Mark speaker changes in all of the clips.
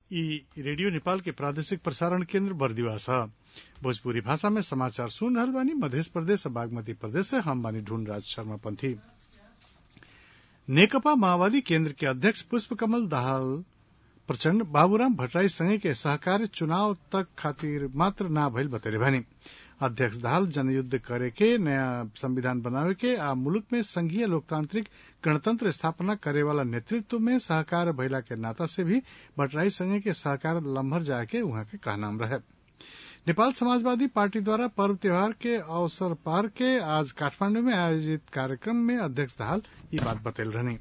Speaker 1: ई रेडियो नेपाल के प्रादेशिक प्रसारण केन्द्र बरदीवा छ। भोजपुरी भाषा में समाचार सुन रहल बानी। मध्य प्रदेश और बागमती प्रदेश से हम बानी ढूंढराज शर्मा पंथी। नेकपा माओवादी केन्द्र के अध्यक्ष पुष्पकमल दाहाल प्रचण्ड बाबूराम भट्टराई संगे के सहकार चुनाव तक खातिर मात्र ना भइल बतैले बानी। अध्यक्ष दाहाल जनयुद्ध करे के, नया संविधान बनावे के आ मुलुक में संघीय लोकतांत्रिक गणतंत्र स्थापना करे वाला नेतृत्व में सहकार भइला के नाता से भी भट्टराई संगे के सहकार लम्हर जाए के उहाँ के कहनाम रहे। नेपाल समाजवादी पार्टी द्वारा पर्व त्योहार के अवसर पार के आज काठमांडू में आयोजित कार्यक्रम में अध्यक्ष दाहाल ये बात बतैल रहनी।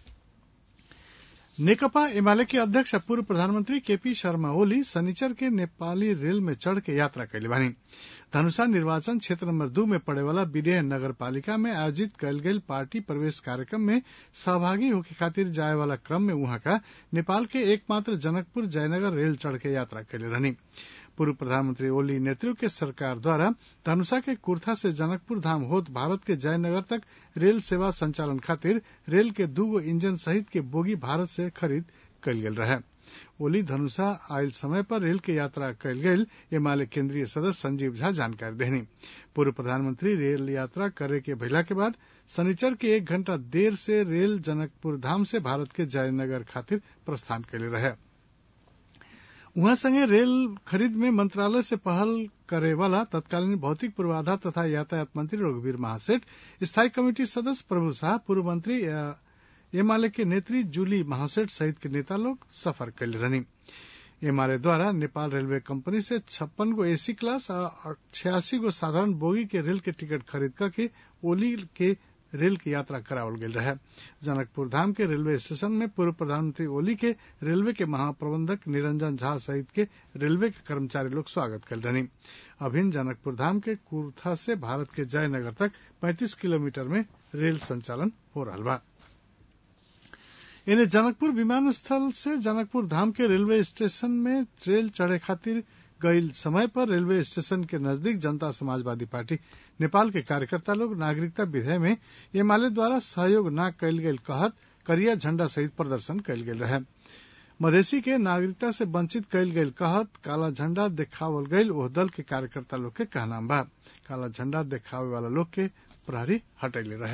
Speaker 1: नेकपा एमाले के अध्यक्ष पूर्व प्रधानमंत्री केपी शर्मा ओली शनिचर के नेपाली रेल में चढ़ के यात्रा कैले बानी। धनुषा निर्वाचन क्षेत्र नंबर 2 में पड़े वाला विदेह नगर पालिका में आयोजित कयल गेल पार्टी प्रवेश कार्यक्रम में सहभागी होके खातिर जाए वाला क्रम में उहाँ का नेपाल के एकमात्र जनकपुर जयनगर रेल चढ़ के यात्रा कैले रहनी। पूर्व प्रधानमंत्री ओली नेतृत्व के सरकार द्वारा धनुषा के कुर्था से जनकपुर धाम होत भारत के जयनगर तक रेल सेवा संचालन खातिर रेल के 2 इंजन सहित के बोगी भारत से खरीद कयल गेल रहे। ओली धनुषा आयल समय पर रेल के यात्रा कयल गेल एमाले केंद्रीय सदस्य संजीव झा जानकारी देनी। पूर्व प्रधानमंत्री रेल यात्रा करे के भइला के बाद शनिचर के 1 घंटा देर से रेल जनकपुर धाम से भारत के जयनगर खातिर प्रस्थान कैले रहे। उहाँ संगे रेल खरीद में मंत्रालय से पहल करे वाला तत्कालीन भौतिक पूर्वाधार तथा यातायात मंत्री रघुवीर महासेठ, स्थायी कमेटी सदस्य प्रभु शाह, पूर्व मंत्री एमाले के नेत्री जूली महासेठ सहित के नेता लोग सफर कैले रहनी। एमाले द्वारा नेपाल रेलवे कंपनी से 56 गो एसी क्लास और 86 गो साधारण बोगी के रेल के टिकट खरीद करके ओली के रेल की यात्रा करावल गेल रहे। जनकपुर धाम के रेलवे स्टेशन में पूर्व प्रधानमंत्री ओली के रेलवे के महाप्रबंधक निरंजन झा सहित के रेलवे के कर्मचारी लोग स्वागत कर रहे। अभिन्न जनकपुर धाम के कुर्था से भारत के जयनगर तक 35 किलोमीटर में रेल संचालन हो रहा बा। इन्हें जनकपुर विमानस्थल से जनकपुर धाम के रेलवे स्टेशन में रेल चढ़े खातिर गईल समय पर रेलवे स्टेशन के नजदीक जनता समाजवादी पार्टी नेपाल के कार्यकर्ता लोग नागरिकता विधेयक में एमाले द्वारा सहयोग न कैल गेल कहत करिया झंडा सहित प्रदर्शन कैल गेल रहे। मधेसी के नागरिकता से वंचित कैल गेल कहत काला झंडा देखावल गईल ओह दल के कार्यकर्ता लोग के कहनाम बा। काला झंडा देखावे वाला लोग के प्रहरी हटैले रहे।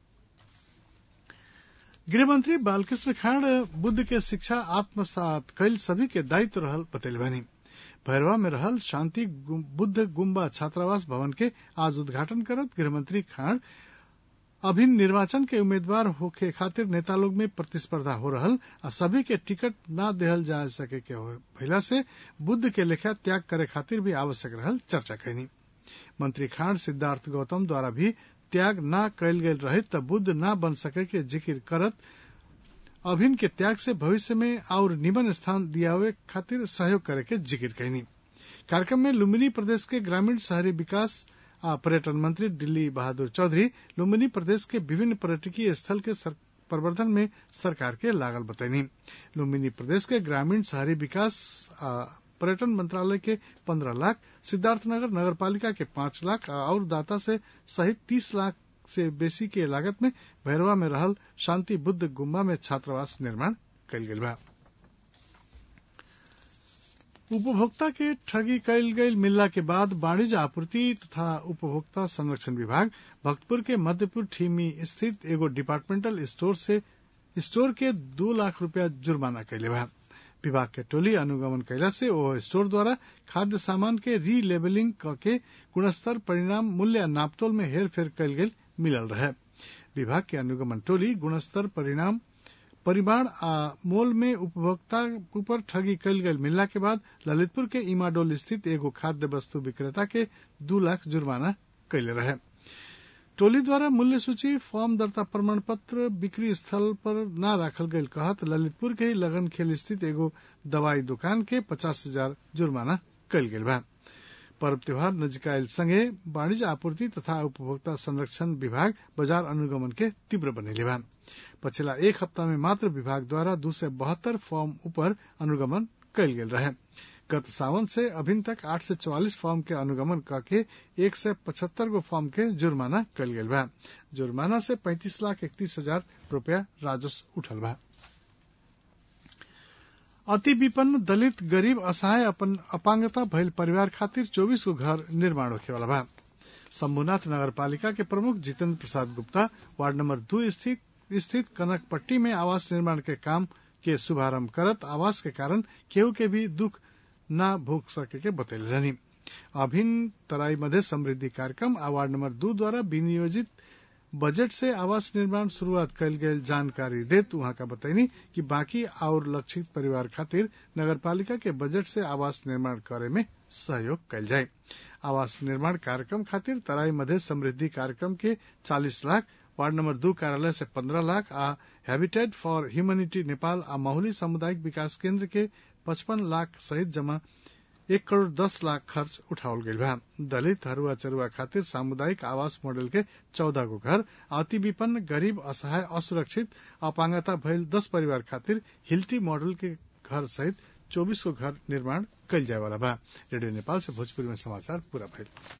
Speaker 1: गृहमंत्री बालकृष्ण खाँड बुद्ध के शिक्षा आत्मसात कैल सभी के दायित्व रहल बतैले बानी। भैरवा में रहल शांति बुद्ध गुम्बा छात्रावास भवन के आज उद्घाटन करत गृहमंत्री खाँड अभिन्न निर्वाचन के उम्मीदवार होके खातिर नेता लोग में प्रतिस्पर्धा हो रहल आ सभी के टिकट न देहल जा सके के भइला से बुद्ध के लेखा त्याग करे खातिर भी आवश्यक रहल चर्चा कैनी। मंत्री खाँड सिद्धार्थ गौतम द्वारा भी त्याग न कैल गेल रहे त बुद्ध न बन सके के जिक्र करत अभिन्न के त्याग से भविष्य में और निमन स्थान दियावे खातिर सहयोग करे के जिक्र कैनी। कार्यक्रम में लुम्बिनी प्रदेश के ग्रामीण शहरी विकास आ पर्यटन मंत्री दिल्ली बहादुर चौधरी लुम्बिनी प्रदेश के विभिन्न पर्यटकीय स्थल के प्रवर्धन में सरकार के लागल बतैनी। लुम्बिनी प्रदेश के ग्रामीण शहरी विकास आ पर्यटन मंत्रालय के 15 लाख, सिद्धार्थनगर नगरपालिका के 5 लाख और दाता से सहित 30 लाख से बेसी के लागत में भैरवा में रहल शांति बुद्ध गुम्बा में छात्रावास निर्माण कैल गेल बा। उपभोक्ता के ठगी कैल गईल मिलला के बाद वाणिज्य आपूर्ति तथा उपभोक्ता संरक्षण विभाग भक्तपुर के मध्यपुर ठीमी स्थित एगो डिपार्टमेंटल स्टोर के 2 लाख रुपया जुर्माना कैले बा। विभाग के टोली अनुगमन कैला से ओ स्टोर द्वारा खाद्य सामान के री लेबलिंग करके गुणस्तर, परिणाम, मूल्य नापतोल में हेरफेर कैल गेल मिलल रहे। विभाग के अनुगमन टोली गुणस्तर, परिणाम, परिमाण आ मोल में उपभोक्ता ऊपर ठगी कैल गेल मिलला के बाद ललितपुर के इमाडोल स्थित एगो खाद्य वस्तु विक्रेता के 2 लाख जुर्माना कैले रहे। टोली द्वारा मूल्य सूची, फॉर्म दर्ता प्रमाण पत्र बिक्री स्थल पर न राखल गईल कहत ललितपुर के लगन खेल स्थित एगो दवाई दुकान के 50,000 जुर्माना कैल गेल बा। पर्व त्योहार नजिकायल संगे वाणिज्य आपूर्ति तथा उपभोक्ता संरक्षण विभाग बाजार अनुगमन के तीव्र बनेले बा। पछिला 1 हफ्ता में मात्र विभाग द्वारा 272 फॉर्म ऊपर अनुगमन कैल गेल रहे। गत सावन से अभिन तक 8 से 44 फॉर्म के अनुगमन करके 175 गो फॉर्म के जुर्माना कैल गेल बा। जुर्माना से 35,31,000 रुपया राजस्व उठल बा। अति विपन्न दलित गरीब असहाय अपांगता भइल परिवार खातिर 24 को घर निर्माण होखेवाला बा। शंभुनाथ नगरपालिका के प्रमुख जितेंद्र प्रसाद गुप्ता वार्ड नंबर 2 स्थित कनकपट्टी में आवास निर्माण के काम के शुभारंभ करत आवास के कारण केहू के भी दुख न भोग सके के बतैले रहनी। अभिन्न तराई मध्य समृद्धि कार्यक्रम आ वार्ड नंबर 2 द्वारा विनियोजित बजट से आवास निर्माण शुरुआत कल गई जानकारी देत वहां का बताइनी कि बाकी और लक्षित परिवार खातिर नगरपालिका के बजट से आवास निर्माण करे में सहयोग कल जाए। आवास निर्माण कार्यक्रम खातिर तराई मध्य समृद्धि कार्यक्रम के 40 लाख, वार्ड नंबर 2 कार्यालय से 15 लाख आ हैबिटेट फॉर ह्यूमैनिटी नेपाल आ माहुली सामुदायिक विकास केंद्र के 55 लाख सहित जमा 1 करोड़ 10 लाख खर्च उठावल गईल बा। दलित हरुआ चरुआ खातिर सामुदायिक आवास मॉडल के 14 को घर, अति विपन्न गरीब असहाय असुरक्षित अपांगता भइल 10 परिवार खातिर हिल्टी मॉडल के घर सहित 24 को घर निर्माण कईल जाए वाला बा। रेडियो नेपाल से भोजपुरी में समाचार पूरा भइल।